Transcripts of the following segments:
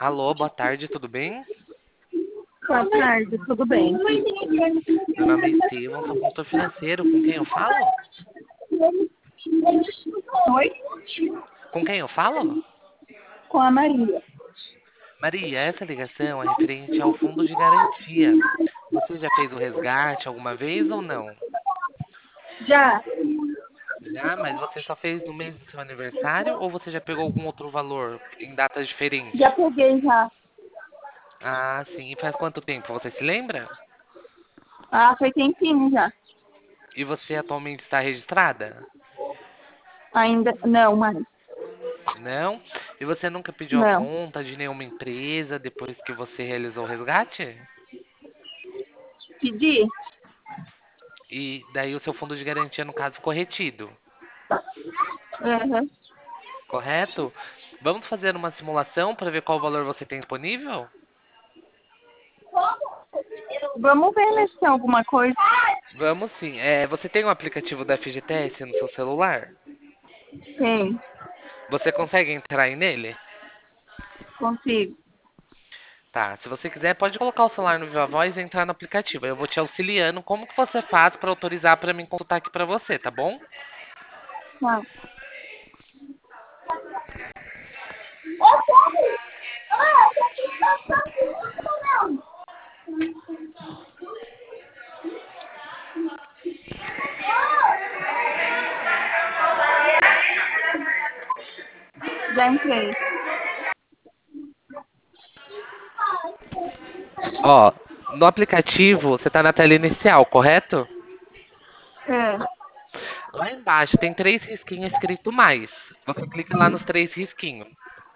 Alô, boa tarde, tudo bem? Boa tarde, tudo bem? Meu nome é Estevam, sou consultor financeiro. Com quem eu falo? Oi? Com quem eu falo? Com a Maria. Maria, essa ligação é referente ao fundo de garantia. Você já fez o resgate alguma vez ou não? Já, Já, mas você só fez no mês do seu aniversário ou você já pegou algum outro valor em datas já diferentes? peguei já. Ah, sim. E faz quanto tempo? Você se lembra? Ah, foi tempinho já. E você atualmente está registrada? Ainda não, mas Não? E você nunca pediu a não. conta de nenhuma empresa depois que você realizou o resgate? Pedi? E daí o seu fundo de garantia, no caso, ficou retido, Uhum. correto? Vamos fazer uma simulação para ver qual valor você tem disponível? Vamos ver né, se tem alguma coisa. Vamos sim. Você tem o aplicativo da FGTS no seu celular? Tem, Você consegue entrar aí nele? consigo. Tá, se você quiser, pode colocar o celular no Viva Voz e entrar no aplicativo. Eu vou te auxiliando. Como que você faz para autorizar para mim consultar aqui para você, tá bom? Tá. Já entrei. Ó, no aplicativo você tá na tela inicial, correto? É, Lá embaixo tem três risquinhos escrito mais. Você clica lá nos três risquinhos.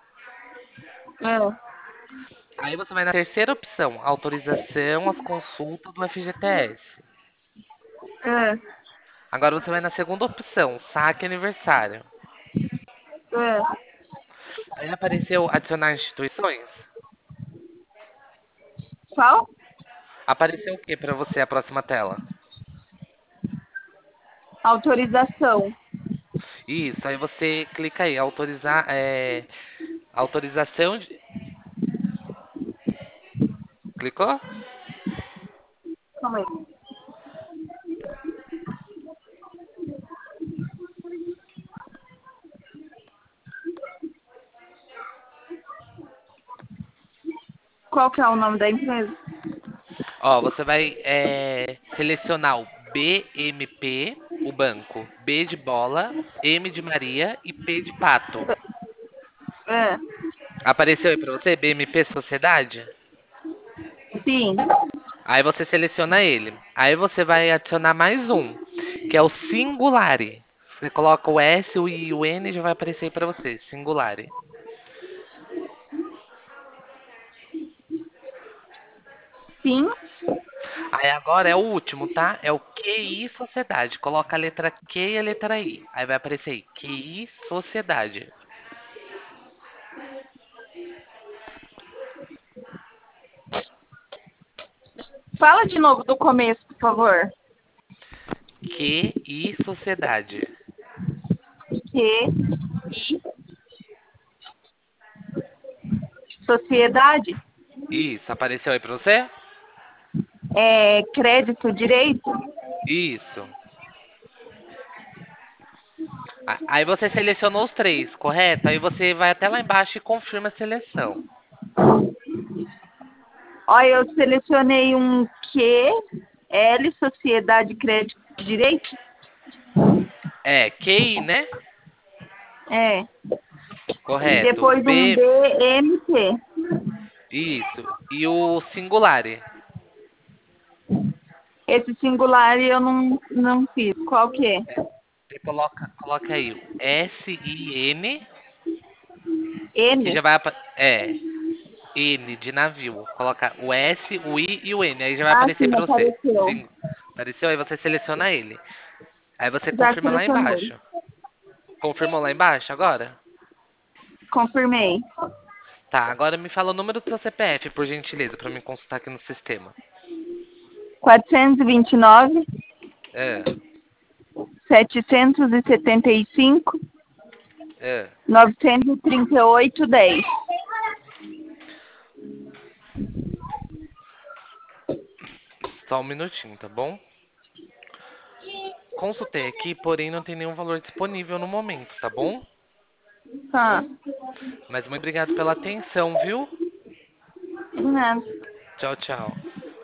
é, Aí você vai na terceira opção, autorização às consultas do FGTS. é, Agora você vai na segunda opção, saque aniversário. é. Aí apareceu adicionar instituições. Qual? Apareceu o que para você a próxima tela? Autorização. Isso, aí você clica aí, autorizar, autorização de... Clicou? Calma aí. Qual que é o nome da empresa? Ó, você vai selecionar o BMP, o banco, B de bola, M de Maria e P de pato. É, Apareceu aí pra você, BMP Sociedade? sim. Aí você seleciona ele. Aí você vai adicionar mais um, que é o Singulari. Você coloca o S, o I e o N e já vai aparecer aí pra você, Singulari. Sim. Aí agora é o último, tá? É o QI Sociedade. Coloca a letra Q e a letra I. Aí vai aparecer aí, QI Sociedade. Fala de novo do começo, por favor. QI Sociedade. Que sociedade Isso, apareceu aí pra você? é crédito, direito? Isso. Aí você selecionou os três, correto? Aí você vai até lá embaixo e confirma a seleção. Olha, eu selecionei um Q, L, Sociedade Crédito Direito. É, QI, né? É. E Correto. depois um B, D, M, T. isso. E o Singulare. Esse singular eu não fiz. Qual que é? Você coloca aí o SIN, que N? já vai. N de navio. Coloca o S, o I e o N. Aí já vai Ah, aparecer sim, pra você. apareceu. Sim. Apareceu? Aí você seleciona ele. Aí você Já confirma lá selecionei. embaixo. Confirmou lá embaixo agora? Confirmei. Tá, agora me fala o número do seu CPF, por gentileza, pra me consultar aqui no sistema. 429, É, 775, é. 938, 10. Só um minutinho, tá bom? Consultei aqui, porém não tem nenhum valor disponível no momento, tá bom? Tá. Mas muito obrigado pela atenção, viu? De nada. Tchau, tchau.